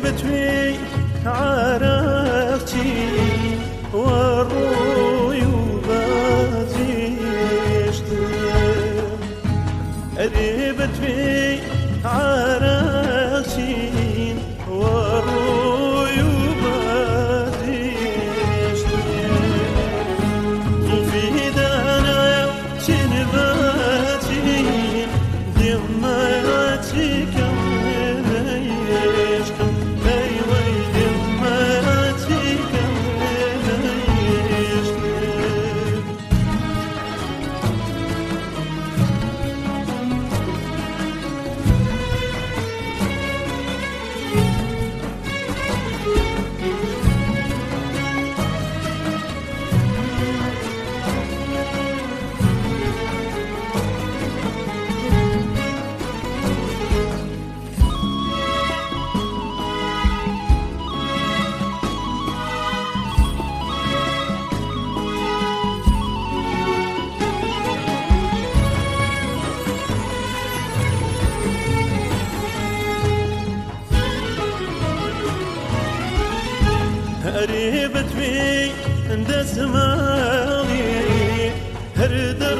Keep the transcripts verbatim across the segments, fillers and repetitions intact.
بتوي عرفتي والروي وباتيشت قريبت في عرفتي والروي وباتيشت في دانا شنباتي دماتي قريبت بي عند سماوي هردر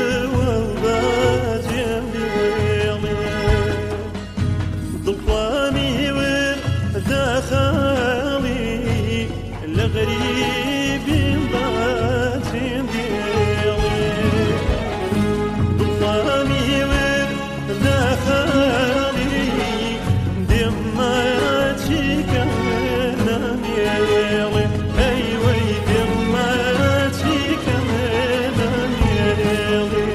وباجي بيضي ضلامي وداخلي الغريب باجي بيضي ضلامي وداخلي دماتي كان يلي أيوة دماتي كمان يلي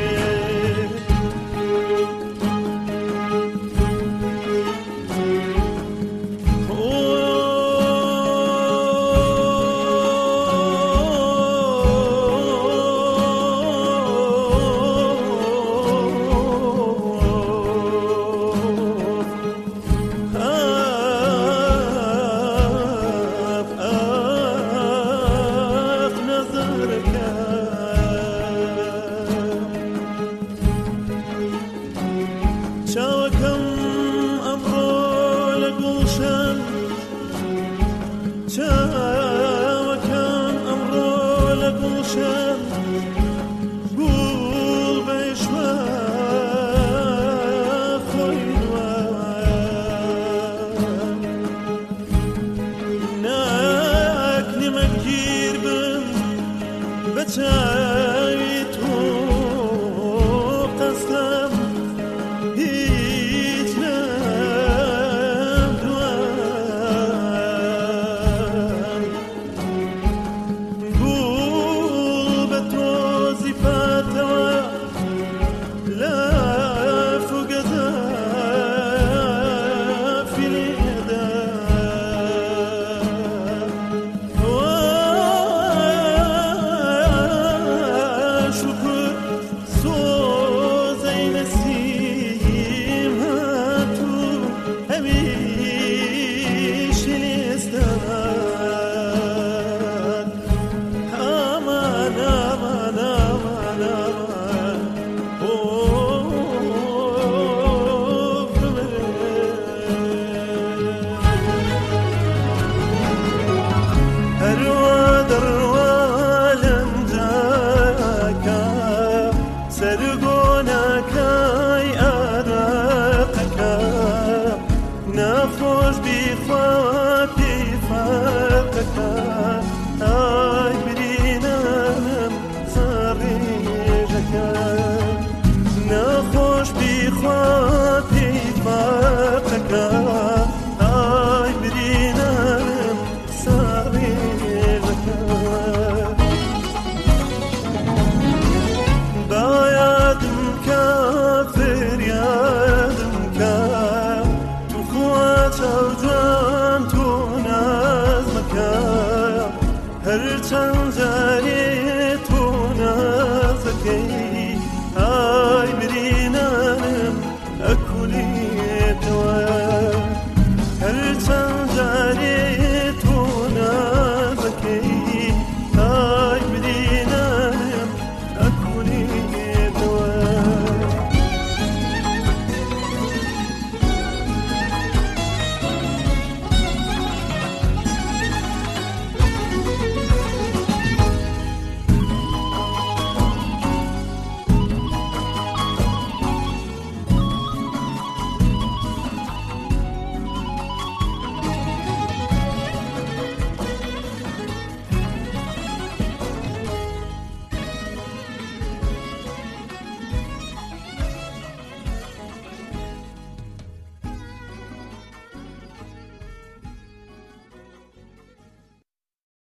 شاوكم أمرو لقوشن شاوكم أمرو لقوشن قول بيشوا خوينوان ناك نمكير بن بتايتو قسلم نخوش بخواتي فاتك هاي برينام صريجك نخوش بخواتي فاتك هاي برينام صريجك بايادم كافر يادم كافر توجان تو نازمك هر چند جایی تو نازکی های برینانم اکولی